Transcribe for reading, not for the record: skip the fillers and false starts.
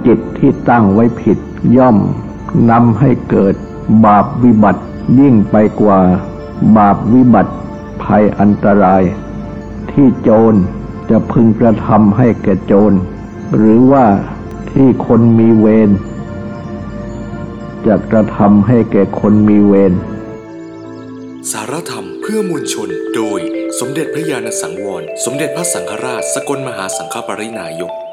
จิตที่ตั้งไว้ผิดย่อมนำให้เกิดบาปวิบัติยิ่งไปกว่าบาปวิบัติภัยอันตรายที่โจรจะพึงกระทำให้แก่โจรหรือว่าที่คนมีเวรจะกระทำให้แก่คนมีเวรสารธรรมเพื่อมวลชนโดยสมเด็จพระญาณสังวรสมเด็จพระสังฆราชสกลมหาสังฆปรินายก